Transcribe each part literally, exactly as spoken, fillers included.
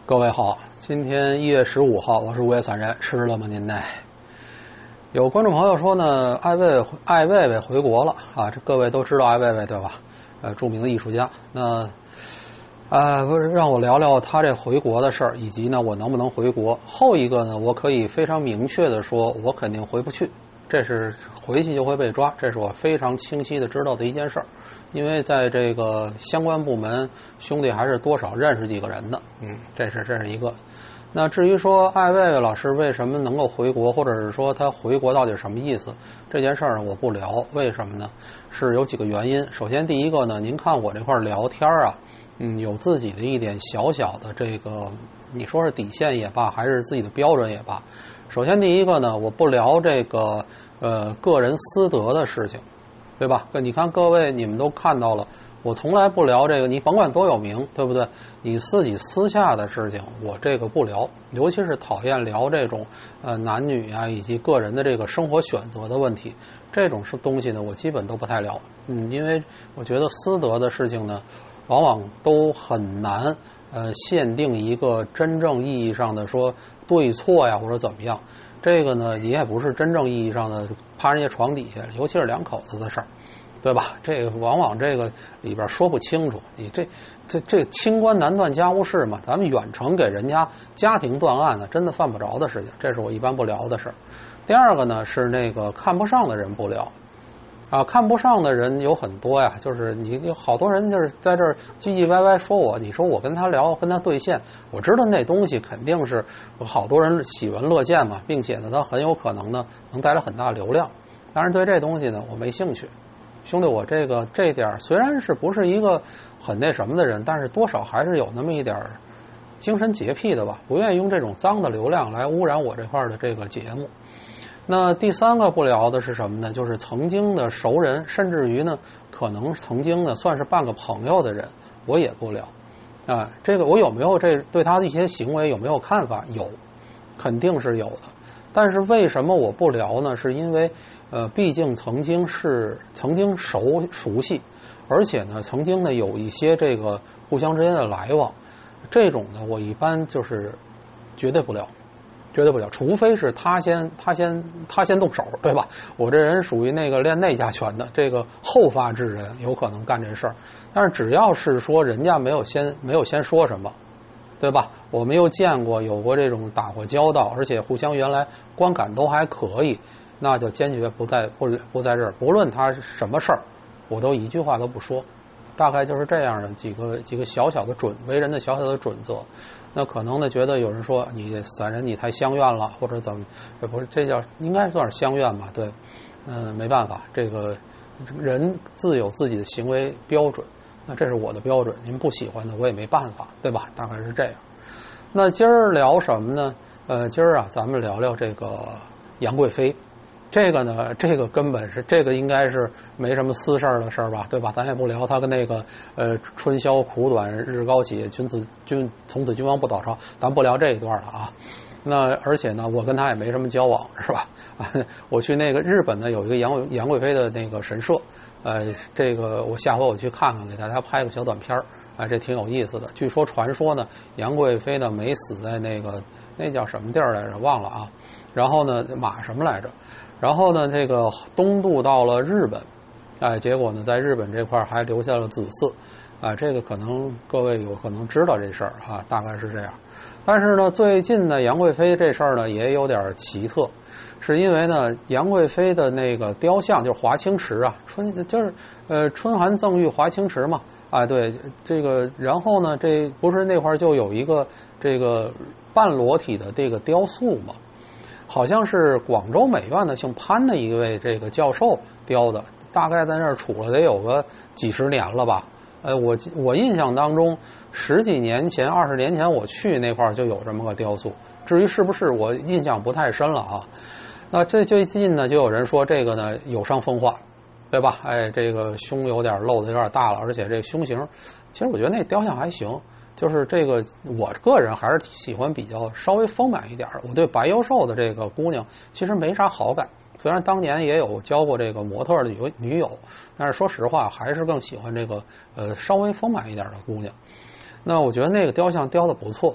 各位好，今天一月十五号，我是五月散人，吃了吗您呢？有观众朋友说呢，艾薇艾薇薇回国了啊，这各位都知道艾薇薇对吧？呃，著名的艺术家。那啊，不是让我聊聊他这回国的事儿，以及呢我能不能回国。后一个呢，我可以非常明确的说，我肯定回不去，这是回去就会被抓，这是我非常清晰的知道的一件事儿。因为在这个相关部门，兄弟还是多少认识几个人的，嗯，这是这是一个。那至于说艾薇薇老师为什么能够回国，或者是说他回国到底是什么意思，这件事儿呢我不聊，为什么呢？是有几个原因。首先第一个呢，您看我这块聊天啊，嗯，有自己的一点小小的这个，你说是底线也罢，还是自己的标准也罢。首先第一个呢，我不聊这个呃个人私德的事情。对吧？你看各位，你们都看到了，我从来不聊这个，你甭管多有名，对不对？你自己私下的事情，我这个不聊，尤其是讨厌聊这种呃男女啊，以及个人的这个生活选择的问题，这种是东西呢，我基本都不太聊。嗯，因为我觉得私德的事情呢，往往都很难呃限定一个真正意义上的说对错呀，或者怎么样。这个呢，也不是真正意义上的趴人家床底下，尤其是两口子的事儿，对吧？这个往往这个里边说不清楚。你这这这清官难断家务事嘛，咱们远程给人家家庭断案呢，真的犯不着的事情，这是我一般不聊的事儿。第二个呢，是那个看不上的人不聊。啊，看不上的人有很多呀，就是你有好多人就是在这儿唧唧歪歪说我，你说我跟他聊，跟他对线，我知道那东西肯定是好多人喜闻乐见嘛，并且呢，他很有可能呢能带来很大流量。但是对这东西呢，我没兴趣。兄弟，我这个这点虽然是不是一个很那什么的人，但是多少还是有那么一点精神洁癖的吧，不愿意用这种脏的流量来污染我这块的这个节目。那第三个不聊的是什么呢？就是曾经的熟人，甚至于呢，可能曾经呢算是半个朋友的人，我也不聊。啊，这个我有没有这对他的一些行为有没有看法？有，肯定是有的。但是为什么我不聊呢？是因为呃，毕竟曾经是曾经熟熟悉，而且呢，曾经呢有一些这个互相之间的来往，这种呢，我一般就是绝对不聊。绝对不了，除非是他先他先他先动手，对吧？我这人属于那个练内家拳的，这个后发制人，有可能干这事儿。但是只要是说人家没有先没有先说什么，对吧？我们又见过有过这种打过交道，而且互相原来观感都还可以，那就坚决不在不不在这儿，不论他是什么事儿，我都一句话都不说。大概就是这样的几个几个小小的准为人的小小的准则。那可能呢，觉得有人说你散人你太相怨了，或者怎么，不是这叫应该算是相怨吧？对，嗯，没办法，这个人自有自己的行为标准，那这是我的标准，您不喜欢的我也没办法，对吧？大概是这样。那今儿聊什么呢？呃，今儿啊，咱们聊聊这个杨贵妃。这个呢，这个根本是这个应该是没什么私事儿的事儿吧，对吧？咱也不聊他跟那个呃春宵苦短日高起，君子君从此君王不倒朝，咱不聊这一段了啊。那而且呢，我跟他也没什么交往，是吧？我去那个日本呢，有一个杨杨贵妃的那个神社，呃，这个我下回我去看看，给大家拍个小短片儿，啊，这挺有意思的。据说传说呢，杨贵妃呢没死在那个那叫什么地儿来着，忘了啊。然后呢，马什么来着？然后呢，这个东渡到了日本，哎，结果呢，在日本这块还留下了子嗣，啊，这个可能各位有可能知道这事儿啊，大概是这样。但是呢，最近呢，杨贵妃这事儿呢也有点奇特，是因为呢，杨贵妃的那个雕像就是华清池啊，春就是呃春寒赠浴华清池嘛，啊，对这个，然后呢，这不是那块儿就有一个这个半裸体的这个雕塑嘛。好像是广州美院的姓潘的一位这个教授雕的，大概在那儿杵了得有个几十年了吧。呃，我我印象当中，十几年前、二十年前我去那块儿就有这么个雕塑。至于是不是，我印象不太深了啊。那这最近呢，就有人说这个呢有伤风化，对吧？哎，这个胸有点露的有点大了，而且这胸型，其实我觉得那雕像还行。就是这个，我个人还是喜欢比较稍微丰满一点的。我对白幼瘦的这个姑娘其实没啥好感，虽然当年也有交过这个模特的女女友，但是说实话，还是更喜欢这个呃稍微丰满一点的姑娘。那我觉得那个雕像雕的不错，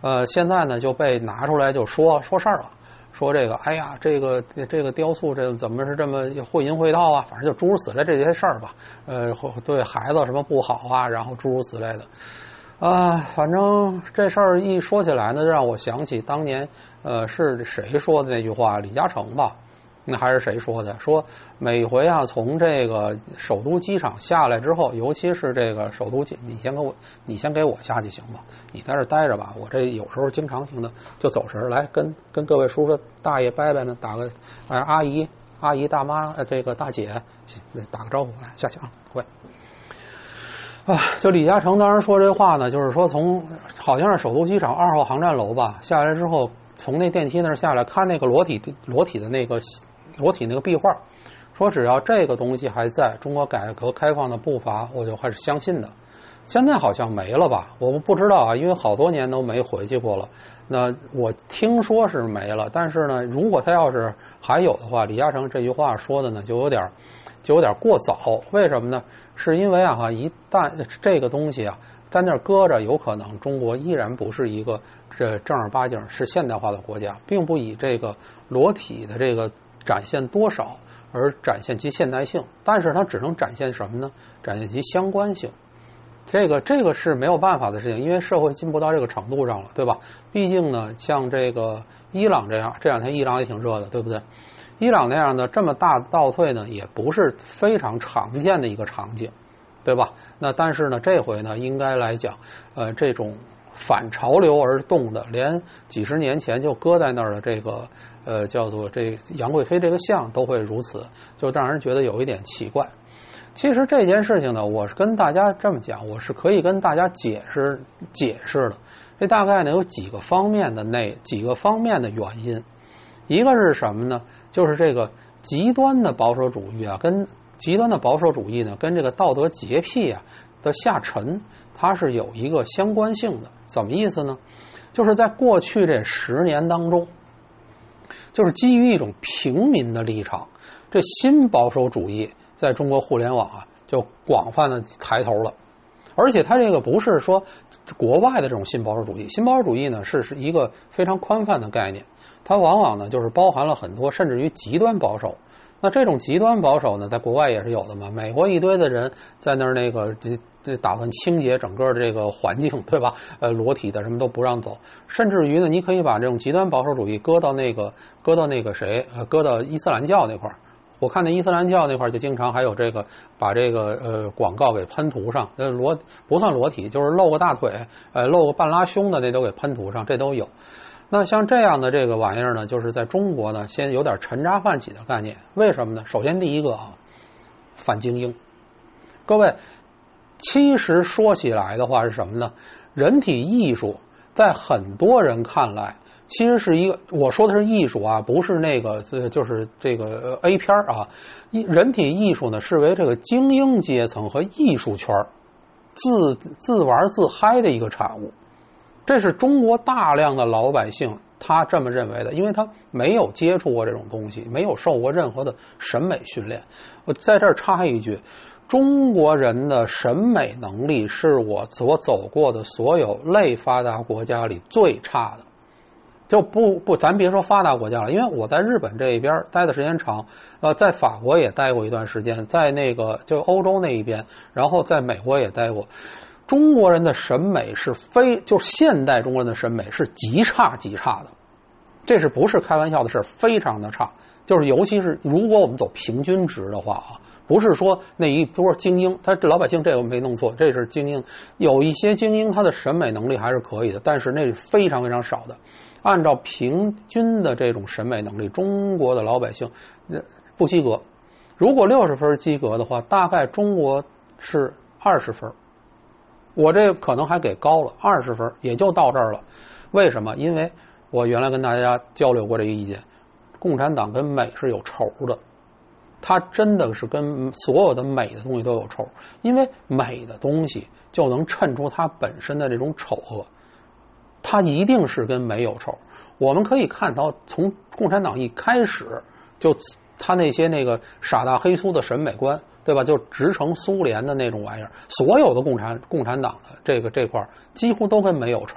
呃，现在呢就被拿出来就说说事儿了，说这个，哎呀，这个这个雕塑这怎么是这么会淫会道啊？反正就诸如此类这些事儿吧。呃，对孩子什么不好啊，然后诸如此类的。啊，反正这事儿一说起来呢，让我想起当年，呃，是谁说的那句话？李嘉诚吧？那还是谁说的？说每回啊，从这个首都机场下来之后，尤其是这个首都机，你先给我，你先给我下去行吗？你在这待着吧，我这有时候经常性的就走神来跟跟各位叔叔大爷伯伯呢打个哎阿姨阿姨大妈这个大姐打个招呼来下去啊，各位。啊，就李嘉诚当时说这话呢，就是说从好像是首都机场二号航站楼吧下来之后，从那电梯那儿下来看那个裸体裸体的那个裸体那个壁画，说只要这个东西还在，中国改革开放的步伐我就还是相信的。现在好像没了吧？我不知道啊，因为好多年都没回去过了。那我听说是没了，但是呢，如果他要是还有的话，李嘉诚这句话说的呢，就有点就有点过早。为什么呢？是因为啊，一旦这个东西啊在那儿搁着，有可能中国依然不是一个这正儿八经是现代化的国家，并不以这个裸体的这个展现多少而展现其现代性，但是它只能展现什么呢？展现其相关性。这个这个是没有办法的事情，因为社会进步到这个程度上了，对吧？毕竟呢，像这个伊朗这样，这两天伊朗也挺热的，对不对？伊朗那样的这么大的倒退呢，也不是非常常见的一个场景，对吧？那但是呢，这回呢，应该来讲，呃，这种反潮流而动的，连几十年前就搁在那儿的这个呃叫做这杨贵妃这个像都会如此，就让人觉得有一点奇怪。其实这件事情呢，我是跟大家这么讲，我是可以跟大家解释解释的。这大概呢有几个方面的那几个方面的原因。一个是什么呢？就是这个极端的保守主义啊，跟极端的保守主义呢，跟这个道德洁癖啊的下沉，它是有一个相关性的。怎么意思呢？就是在过去这十年当中，就是基于一种平民的立场，这新保守主义在中国互联网啊就广泛的抬头了。而且它这个不是说国外的这种新保守主义，新保守主义呢是是一个非常宽泛的概念，它往往呢就是包含了很多甚至于极端保守。那这种极端保守呢，在国外也是有的嘛。美国一堆的人在那儿那个这这打算清洁整个这个环境，对吧？呃，裸体的什么都不让走，甚至于呢，你可以把这种极端保守主义搁到那个搁到那个谁呃，搁到伊斯兰教那块儿。我看那伊斯兰教那块就经常还有这个把这个呃广告给喷涂上，呃裸不算裸体，就是露个大腿，呃露个半拉胸的那都给喷涂上，这都有。那像这样的这个玩意儿呢，就是在中国呢，先有点沉渣泛起的概念。为什么呢？首先第一个啊，反精英。各位，其实说起来的话是什么呢？人体艺术在很多人看来，其实是一个，我说的是艺术啊，不是那个就是这个 A 片啊。人体艺术呢，视为这个精英阶层和艺术圈自自玩自嗨的一个产物。这是中国大量的老百姓他这么认为的，因为他没有接触过这种东西，没有受过任何的审美训练。我在这儿插一句，中国人的审美能力是我所走过的所有类发达国家里最差的。就不不，咱别说发达国家了，因为我在日本这一边待的时间长，呃，在法国也待过一段时间，在那个就欧洲那一边，然后在美国也待过。中国人的审美是非，就是现代中国人的审美是极差极差的，这是不是开玩笑的事？非常的差。就是尤其是如果我们走平均值的话啊，不是说那一波精英，他这老百姓这个没弄错，这是精英。有一些精英他的审美能力还是可以的，但是那是非常非常少的。按照平均的这种审美能力，中国的老百姓不及格。如果六十分及格的话，大概中国是二十分。我这可能还给高了，二十分也就到这儿了。为什么？因为我原来跟大家交流过这个意见，共产党跟美是有仇的，它真的是跟所有的美的东西都有仇，因为美的东西就能衬出它本身的这种丑恶，它一定是跟美有仇。我们可以看到，从共产党一开始就他那些那个傻大黑粗的审美观，对吧？就直成苏联的那种玩意儿，所有的共产共产党的这个这块几乎都跟美有仇。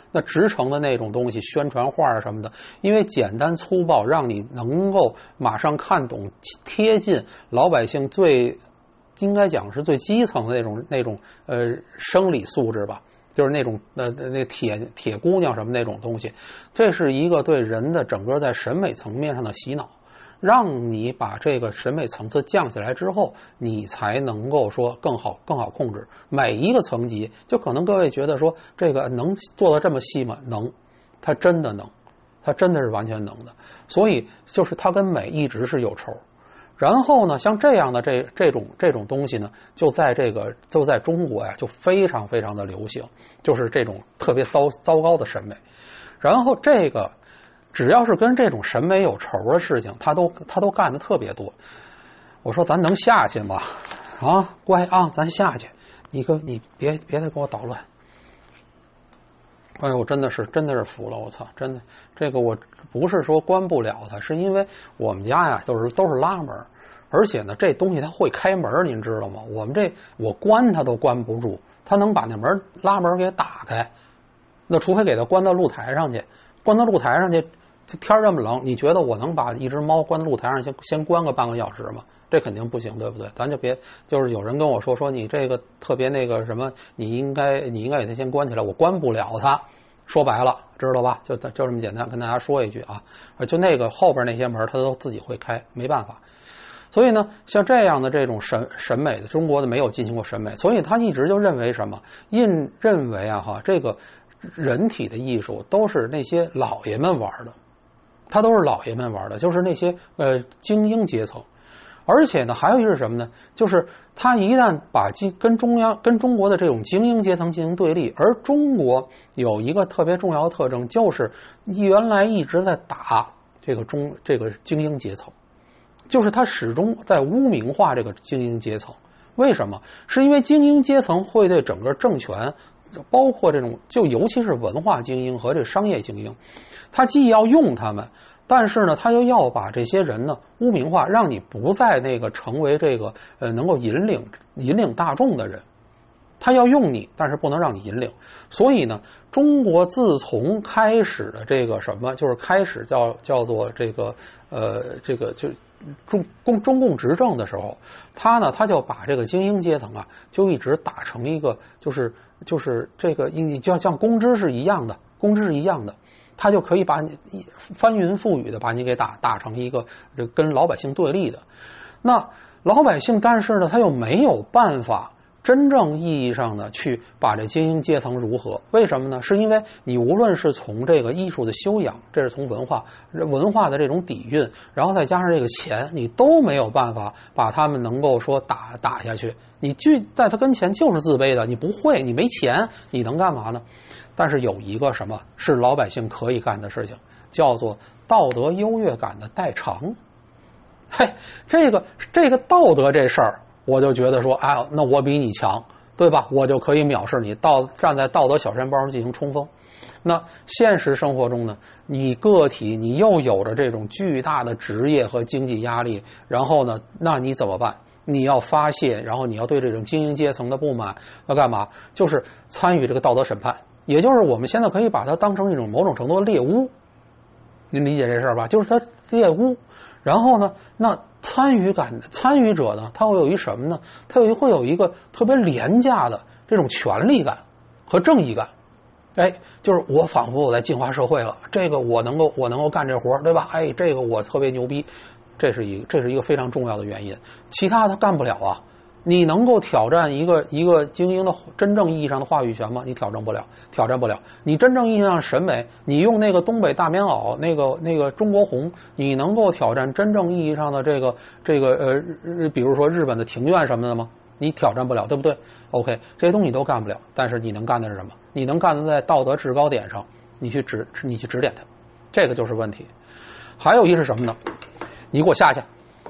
那直程的那种东西，宣传画啊什么的，因为简单粗暴，让你能够马上看懂，贴近老百姓最应该讲是最基层的那种那种呃生理素质吧。就是那种呃那铁铁姑娘什么那种东西，这是一个对人的整个在审美层面上的洗脑，让你把这个审美层次降下来之后，你才能够说更好更好控制每一个层级。就可能各位觉得说这个能做到这么细吗？能，它真的能，它真的是完全能的。所以就是它跟美一直是有仇。然后呢，像这样的这这种这种东西呢，就在这个就在中国呀，就非常非常的流行，就是这种特别糟糟糕的审美。然后这个只要是跟这种审美有仇的事情，他都他都干的特别多。我说咱能下去吗？啊，乖啊，咱下去。你哥，你别别再给我捣乱。哎呦，我真的是真的是服了，我操！真的，这个我不是说关不了它，是因为我们家呀都是都是拉门，而且呢这东西它会开门，您知道吗？我们这我关它都关不住，它能把那门拉门给打开，那除非给它关到露台上去，关到露台上去，天这么冷，你觉得我能把一只猫关到露台上先先关个半个小时吗？这肯定不行，对不对？咱就别就是有人跟我说说你这个特别那个什么，你应该你应该给它先关起来，我关不了它。说白了，知道吧？就就这么简单，跟大家说一句啊，就那个后边那些门它都自己会开，没办法。所以呢，像这样的这种审审美的，中国的没有进行过审美，所以他一直就认为什么？印认为啊哈，这个人体的艺术都是那些老爷们玩的，他都是老爷们玩的，就是那些呃精英阶层。而且呢，还有一个是什么呢？就是他一旦把跟中央、跟中国的这种精英阶层进行对立，而中国有一个特别重要的特征，就是原来一直在打这个中这个精英阶层，就是他始终在污名化这个精英阶层。为什么？是因为精英阶层会对整个政权，包括这种就尤其是文化精英和这商业精英，他既要用他们。但是呢，他又要把这些人呢污名化，让你不再那个成为这个呃能够引领引领大众的人。他要用你，但是不能让你引领。所以呢，中国自从开始的这个什么，就是开始叫叫做这个呃这个就中共中共执政的时候，他呢他就把这个精英阶层啊，就一直打成一个就是就是这个你就像公知是一样的，公知是一样的。他就可以把你翻云覆雨的把你给打打成一个跟老百姓对立的，那老百姓但是呢他又没有办法真正意义上的去把这精英阶层如何？为什么呢？是因为你无论是从这个艺术的修养，这是从文化文化的这种底蕴，然后再加上这个钱，你都没有办法把他们能够说打打下去。你就在他跟前就是自卑的，你不会，你没钱，你能干嘛呢？但是有一个什么是老百姓可以干的事情，叫做道德优越感的代偿。嘿，这个这个道德这事儿，我就觉得说，哎，那我比你强，对吧？我就可以藐视你，道站在道德小山包上进行冲锋。那现实生活中呢，你个体你又有着这种巨大的职业和经济压力，然后呢，那你怎么办？你要发泄，然后你要对这种精英阶层的不满，要干嘛？就是参与这个道德审判。也就是我们现在可以把它当成一种某种程度的猎巫，您理解这事儿吧？就是它猎巫，然后呢，那参与感参与者呢，他会有一什么呢？他有会有一个特别廉价的这种权利感和正义感。哎，就是我仿佛我在进化社会了，这个我能够我能够干这活，对吧？哎，这个我特别牛逼，这是一个这是一个非常重要的原因。其他他干不了啊。你能够挑战一个一个精英的真正意义上的话语权吗？你挑战不了，挑战不了。你真正意义上的审美，你用那个东北大棉袄，那个那个中国红，你能够挑战真正意义上的这个这个呃，比如说日本的庭院什么的吗？你挑战不了，对不对 ？OK， 这些东西你都干不了，但是你能干的是什么？你能干的在道德制高点上，你去指你去指点他，这个就是问题。还有一是什么呢？你给我下去。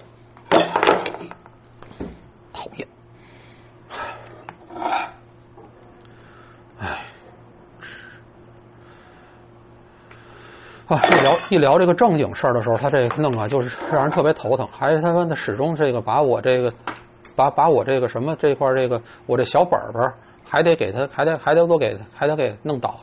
讨厌，哎，啊，一聊一聊这个正经事儿的时候，他这弄啊，就是让人特别头疼。还是他说他始终这个把我这个，把把我这个什么这块这个我这小本本还得给他，还得还得都给他，还得给弄倒了。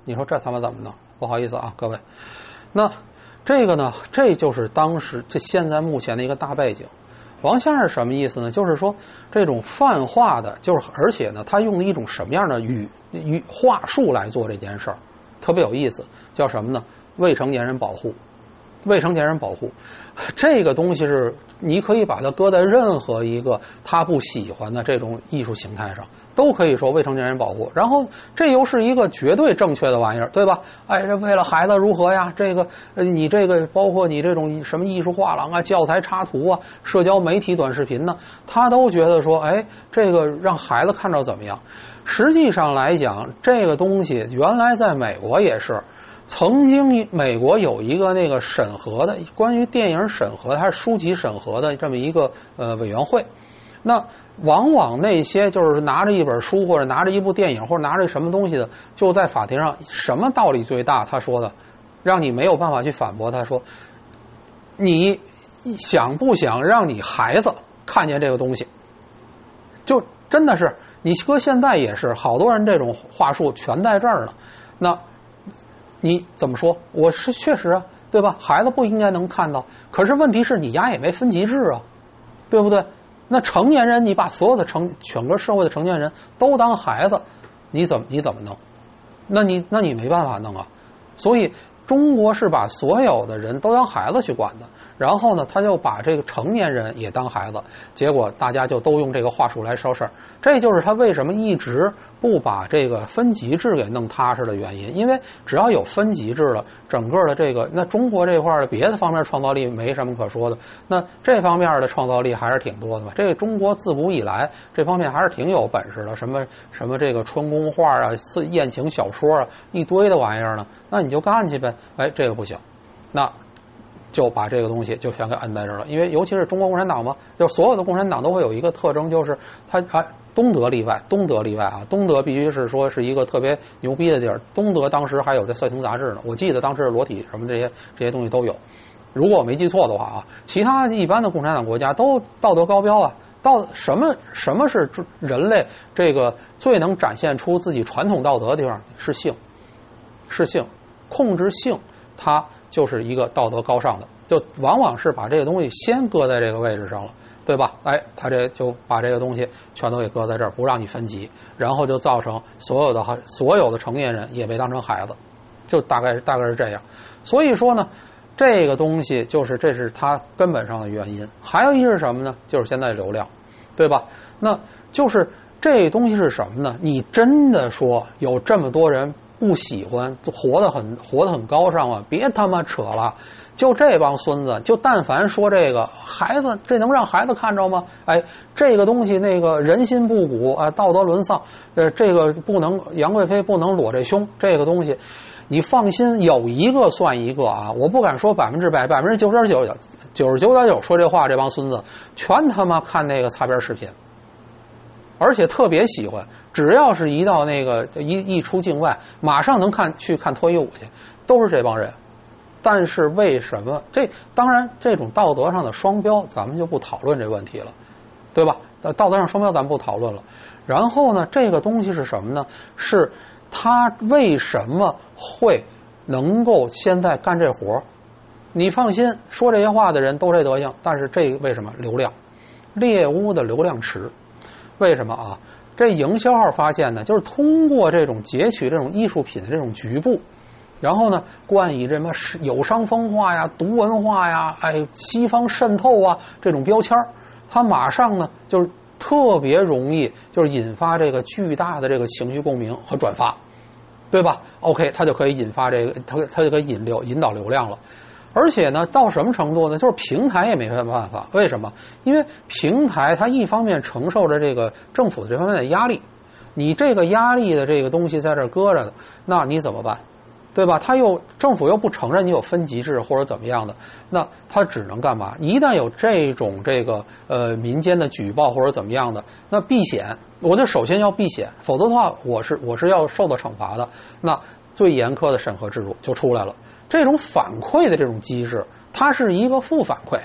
你说这他妈怎么弄？不好意思啊，各位。那这个呢，这就是当时这现在目前的一个大背景。王先生是什么意思呢？就是说这种泛化的，就是而且呢，他用的一种什么样的语语话术来做这件事儿，特别有意思，叫什么呢？未成年人保护。未成年人保护这个东西是你可以把它搁在任何一个他不喜欢的这种艺术形态上，都可以说未成年人保护。然后这又是一个绝对正确的玩意儿，对吧？哎，这为了孩子如何呀？这个你这个包括你这种什么艺术画廊啊、教材插图啊、社交媒体短视频呢，他都觉得说，哎，这个让孩子看着怎么样？实际上来讲，这个东西原来在美国也是。曾经美国有一个那个审核的关于电影审核还是书籍审核的这么一个呃委员会，那往往那些就是拿着一本书或者拿着一部电影或者拿着什么东西的，就在法庭上什么道理最大？他说的，让你没有办法去反驳。他说，你想不想让你孩子看见这个东西？就真的是你搁现在也是，好多人这种话术全在这儿呢。那你怎么说？我是确实啊，对吧？孩子不应该能看到，可是问题是你丫也没分级制啊，对不对？那成年人，你把所有的成整个社会的成年人都当孩子，你怎么你怎么弄？那你那你没办法弄啊。所以中国是把所有的人都当孩子去管的，然后呢，他就把这个成年人也当孩子，结果大家就都用这个话术来说事儿。这就是他为什么一直不把这个分级制给弄踏实的原因，因为只要有分级制了，整个的这个那中国这块的别的方面创造力没什么可说的，那这方面的创造力还是挺多的嘛。这个中国自古以来这方面还是挺有本事的，什么什么这个春宫画啊、艳情小说啊，一堆的玩意儿呢，那你就干去呗。哎，这个不行，那就把这个东西就全给摁在这儿了。因为尤其是中国共产党嘛，就所有的共产党都会有一个特征，就是他啊，东德例外，东德例外啊，东德必须是说是一个特别牛逼的地儿。东德当时还有这色情杂志呢，我记得当时裸体什么这些这些东西都有。如果我没记错的话啊，其他一般的共产党国家都道德高标啊。到什么什么是人类这个最能展现出自己传统道德的地方？是性，是性。控制性，它就是一个道德高尚的，就往往是把这个东西先搁在这个位置上了，对吧？哎，他这就把这个东西全都给搁在这儿，不让你分级，然后就造成所有的所有的成年人也被当成孩子，就大概大概是这样。所以说呢，这个东西就是这是它根本上的原因。还有一是什么呢？就是现在流量，对吧？那就是这东西是什么呢？你真的说有这么多人不喜欢，活得很活得很高尚啊！别他妈扯了，就这帮孙子，就但凡说这个孩子，这能让孩子看着吗？哎，这个东西那个人心不古啊，道德沦丧，呃，这个不能杨贵妃不能裸这胸，这个东西，你放心，有一个算一个啊！我不敢说百分之百，百分之九十九九十九点九说这话，这帮孙子全他妈看那个擦边视频。而且特别喜欢，只要是一到那个一一出境外，马上能看去看脱衣舞去，都是这帮人。但是为什么这？当然，这种道德上的双标，咱们就不讨论这问题了，对吧？道德上双标咱们不讨论了。然后呢，这个东西是什么呢？是他为什么会能够现在干这活？你放心，说这些话的人都这德行，但是这为什么？流量，猎巫的流量池。为什么啊？这营销号发现呢，就是通过这种截取这种艺术品的这种局部，然后呢，冠以什么有伤风化呀、毒文化呀、哎西方渗透啊这种标签，它马上呢就是特别容易就是引发这个巨大的这个情绪共鸣和转发，对吧 ？OK， 它就可以引发这个，它它就可以引流引导流量了。而且呢，到什么程度呢？就是平台也没办法。为什么？因为平台它一方面承受着这个政府这方面的压力，你这个压力的这个东西在这搁着的，那你怎么办？对吧？他又政府又不承认你有分级制或者怎么样的，那他只能干嘛？一旦有这种这个呃民间的举报或者怎么样的，那避险，我就首先要避险，否则的话，我是我是要受到惩罚的。那最严苛的审核制度就出来了。这种反馈的这种机制，它是一个负反馈，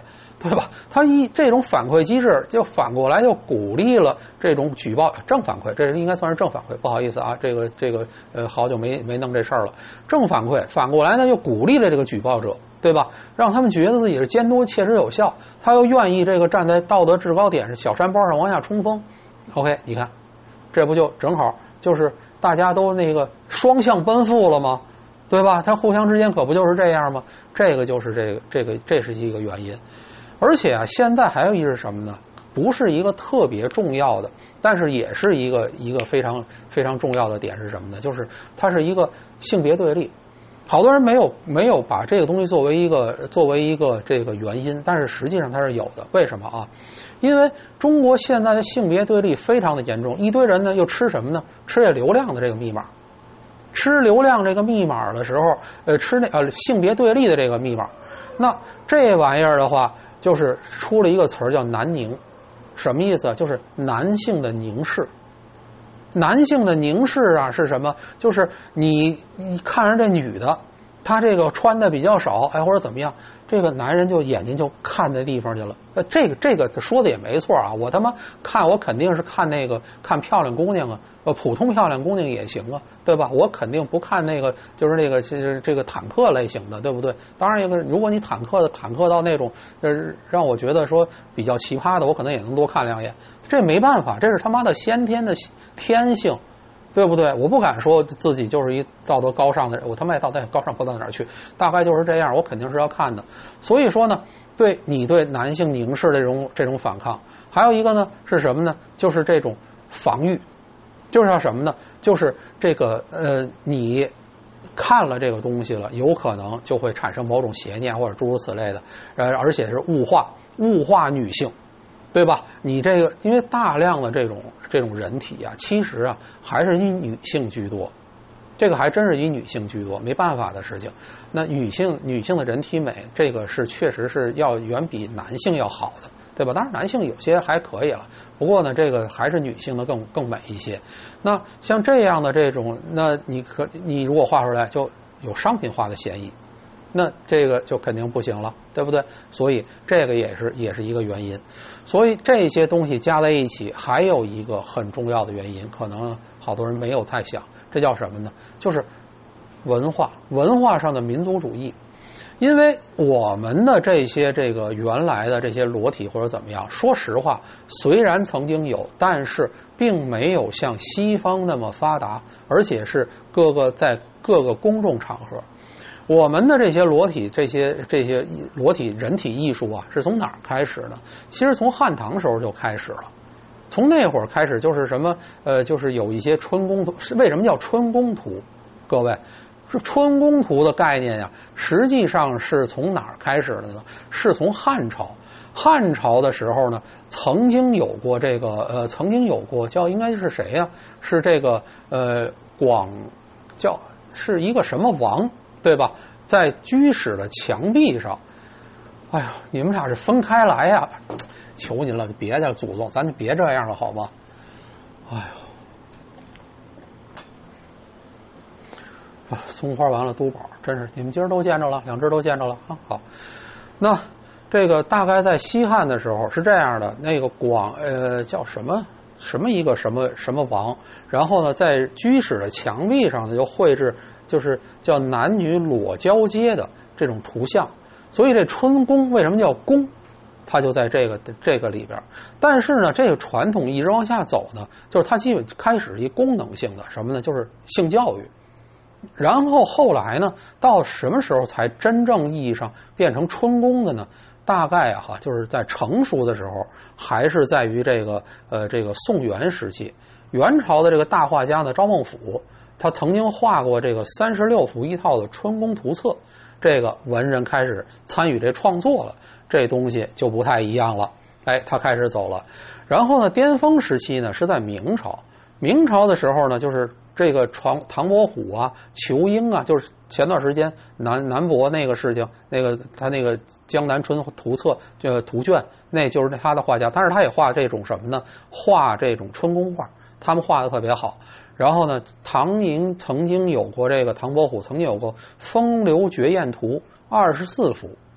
对吧？他一这种反馈机制，就反过来就鼓励了这种举报正反馈，这应该算是正反馈。不好意思啊，这个这个呃，好久没没弄这事儿了。正反馈反过来呢，又鼓励了这个举报者，对吧？让他们觉得自己是监督切实有效，他又愿意这个站在道德制高点是小山包上往下冲锋。OK， 你看，这不就正好就是大家都那个双向奔赴了吗？对吧？他互相之间可不就是这样吗？这个就是这个这个这是一个原因。而且啊，现在还有一是什么呢？不是一个特别重要的，但是也是一个一个非常非常重要的点是什么呢？就是它是一个性别对立。好多人没有没有把这个东西作为一个作为一个这个原因，但是实际上它是有的。为什么啊？因为中国现在的性别对立非常的严重，一堆人呢又吃什么呢？吃这流量的这个密码。吃流量这个密码的时候，呃，吃那呃性别对立的这个密码，那这玩意儿的话，就是出了一个词儿叫男凝，什么意思啊？就是男性的凝视。男性的凝视啊是什么？就是你你看着这女的，她这个穿的比较少，哎，或者怎么样，这个男人就眼睛就看那地方去了。呃，这个这个说的也没错啊，我他妈看我肯定是看那个看漂亮姑娘啊，呃，普通漂亮姑娘也行啊，对吧？我肯定不看那个就是那个就是这个坦克类型的，对不对？当然，一个如果你坦克的坦克到那种呃让我觉得说比较奇葩的，我可能也能多看两眼。这没办法，这是他妈的先天的天性，对不对？我不敢说自己就是一道德高尚的人，我他妈也道德高尚不到哪儿去，大概就是这样，我肯定是要看的。所以说呢，对你对男性凝视的这种这种反抗，还有一个呢是什么呢？就是这种防御，就是要什么呢？就是这个呃，你看了这个东西了，有可能就会产生某种邪念或者诸如此类的，呃，而且是物化物化女性。对吧？你这个因为大量的这种这种人体啊，其实啊还是以女性居多，这个还真是以女性居多，没办法的事情。那女性女性的人体美，这个是确实是要远比男性要好的，对吧？当然男性有些还可以了，不过呢，这个还是女性的更更美一些。那像这样的这种，那你可你如果画出来就有商品化的嫌疑。那这个就肯定不行了，对不对？所以这个也是也是一个原因。所以这些东西加在一起，还有一个很重要的原因，可能好多人没有太想，这叫什么呢？就是文化，文化上的民族主义。因为我们的这些这个原来的这些裸体或者怎么样，说实话，虽然曾经有，但是并没有像西方那么发达，而且是各个在各个公众场合。我们的这些裸体这些这些裸体人体艺术啊，是从哪儿开始呢？其实从汉唐时候就开始了。从那会儿开始就是什么呃，就是有一些春宫图。为什么叫春宫图？各位，是春宫图的概念呀，实际上是从哪儿开始的呢？是从汉朝。汉朝的时候呢，曾经有过这个呃，曾经有过叫应该是谁呀？是这个呃广叫是一个什么王？对吧？在居室的墙壁上，哎呀，你们俩是分开来呀！求您了，别的祖宗，咱就别这样了，好吗？哎呦，啊，松花完了都宝，真是你们今儿都见着了，两只都见着了啊！好，那这个大概在西汉的时候是这样的，那个广呃叫什么？什么一个什么什么王，然后呢，在居室的墙壁上呢，就绘制就是叫男女裸交接的这种图像。所以这春宫为什么叫宫？它就在这个这个里边。但是呢，这个传统一直往下走呢，就是它基本开始一功能性的什么呢？就是性教育。然后后来呢，到什么时候才真正意义上变成春宫的呢？大概啊哈，就是在成熟的时候，还是在于这个呃这个宋元时期，元朝的这个大画家呢赵孟俯，他曾经画过这个三十六幅一套的春宫图册，这个文人开始参与这创作了，这东西就不太一样了，哎，他开始走了。然后呢，巅峰时期呢是在明朝，明朝的时候呢，就是这个唐唐伯虎啊、仇英啊，就是前段时间南南博那个事情，那个他那个江南春图册就图卷，那就是他的画家，但是他也画这种什么呢？画这种春宫画，他们画的特别好。然后呢，唐寅曾经有过这个唐伯虎曾经有过风流绝艳图二十四幅。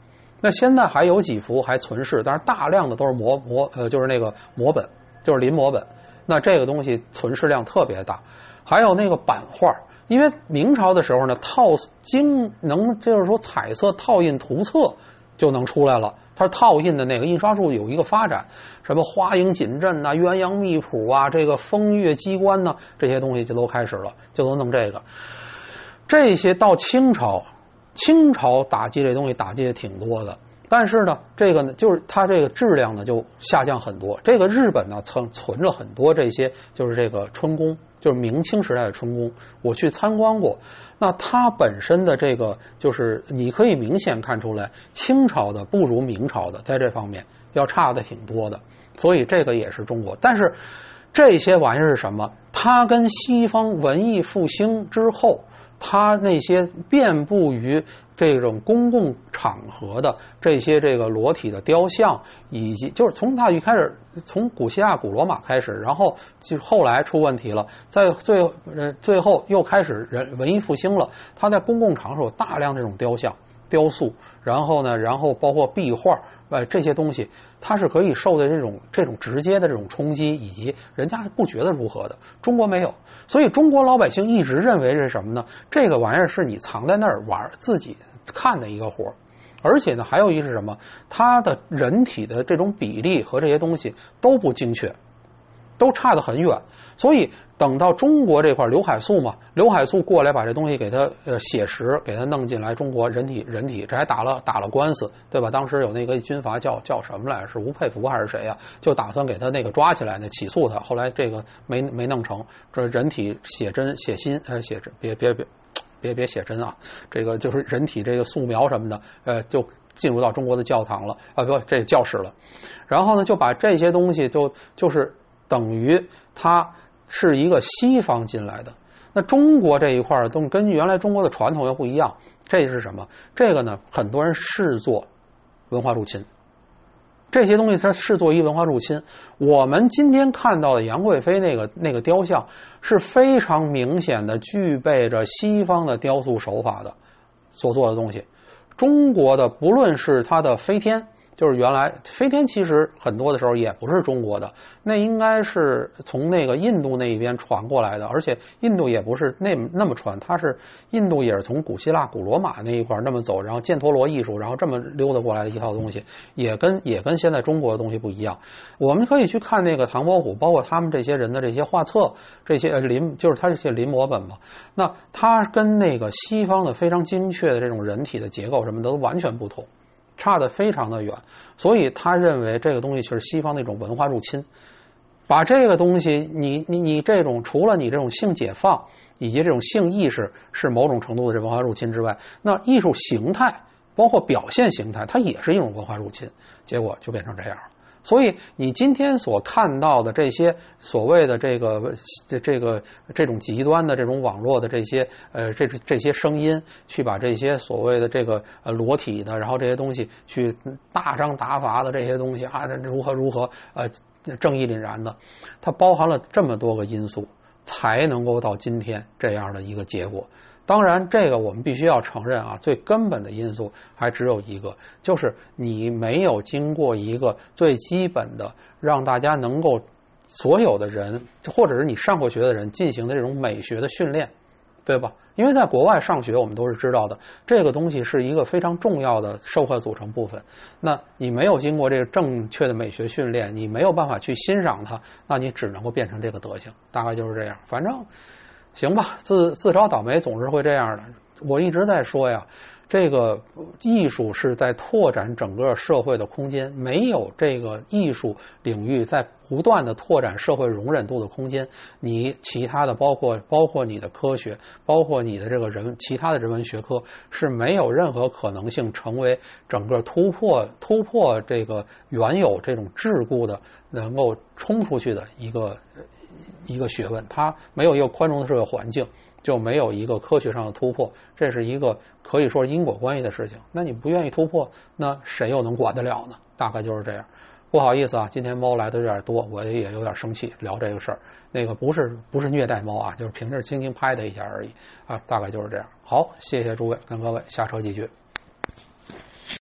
那现在还有几幅还存世，但是大量的都是摹摹呃，就是那个摹本，就是临摹本。那这个东西存世量特别大。还有那个版画，因为明朝的时候呢，套经能就是说彩色套印图册就能出来了。它套印的那个印刷术有一个发展，什么花影锦阵呐、鸳鸯秘谱啊、这个风月机关呐，这些东西就都开始了，就都弄这个。这些到清朝，清朝打击这东西打击也挺多的，但是呢，这个呢，就是它这个质量呢就下降很多。这个日本呢曾存了很多这些，就是这个春宫，就是明清时代的春宫，我去参观过。那它本身的这个，就是你可以明显看出来，清朝的不如明朝的，在这方面要差的挺多的。所以这个也是中国，但是这些玩意儿是什么？它跟西方文艺复兴之后，它那些遍布于这种公共场合的这些这个裸体的雕像，以及就是从它一开始，从古希腊、古罗马开始，然后就后来出问题了，在最呃最后又开始人文艺复兴了。它在公共场所有大量这种雕像、雕塑，然后呢，然后包括壁画，呃这些东西，它是可以受的这种这种直接的这种冲击，以及人家不觉得如何的。中国没有。所以中国老百姓一直认为是什么呢？这个玩意儿是你藏在那儿玩自己看的一个活，而且呢，还有一是什么？它的人体的这种比例和这些东西都不精确，都差得很远。所以等到中国这块，刘海粟嘛，刘海粟过来把这东西给它呃写实，给它弄进来中国人体人体，这还打了打了官司，对吧？当时有那个军阀叫叫什么来着？是吴佩孚还是谁呀、啊？就打算给他那个抓起来，那起诉他，后来这个没没弄成。这人体写真写心呃写真，别别别别别写真啊！这个就是人体这个素描什么的，呃，就进入到中国的教堂了啊，不，这教室了。然后呢，就把这些东西就就是等于它是一个西方进来的。那中国这一块儿都跟原来中国的传统又不一样，这是什么？这个呢，很多人视作文化入侵。这些东西它视作一文化入侵。我们今天看到的杨贵妃那个那个雕像是非常明显的具备着西方的雕塑手法的所做的东西。中国的不论是它的飞天，就是原来飞天其实很多的时候也不是中国的，那应该是从那个印度那一边传过来的，而且印度也不是那那么传，它是印度也是从古希腊、古罗马那一块那么走，然后犍陀罗艺术，然后这么溜达过来的一套东西，也跟也跟现在中国的东西不一样。我们可以去看那个唐伯虎，包括他们这些人的这些画册，这些临就是他这些临摹本嘛，那它跟那个西方的非常精确的这种人体的结构什么的都完全不同。差得非常的远，所以他认为这个东西就是西方那种文化入侵，把这个东西，你你你这种除了你这种性解放以及这种性意识是某种程度的这文化入侵之外，那艺术形态包括表现形态，它也是一种文化入侵，结果就变成这样了。所以你今天所看到的这些所谓的这个这这个这种极端的这种网络的这些呃这这些声音，去把这些所谓的这个呃裸体的，然后这些东西去大张大发的这些东西啊，如何如何呃正义凛然的，它包含了这么多个因素，才能够到今天这样的一个结果。当然这个我们必须要承认啊，最根本的因素还只有一个，就是你没有经过一个最基本的让大家能够所有的人或者是你上过学的人进行的这种美学的训练，对吧？因为在国外上学我们都是知道的，这个东西是一个非常重要的社会组成部分，那你没有经过这个正确的美学训练，你没有办法去欣赏它，那你只能够变成这个德行，大概就是这样。反正行吧，自自找倒霉总是会这样的。我一直在说呀，这个艺术是在拓展整个社会的空间，没有这个艺术领域在不断的拓展社会容忍度的空间，你其他的包括包括你的科学，包括你的这个人其他的人文学科是没有任何可能性成为整个突破突破这个原有这种桎梏的能够冲出去的一个一个学问，它没有一个宽容的社会环境，就没有一个科学上的突破，这是一个可以说是因果关系的事情。那你不愿意突破，那谁又能管得了呢？大概就是这样。不好意思啊，今天猫来的有点多，我也有点生气，聊这个事儿。那个不是不是虐待猫啊，就是平时轻轻拍它一下而已啊，大概就是这样。好，谢谢诸位，跟各位下车继续。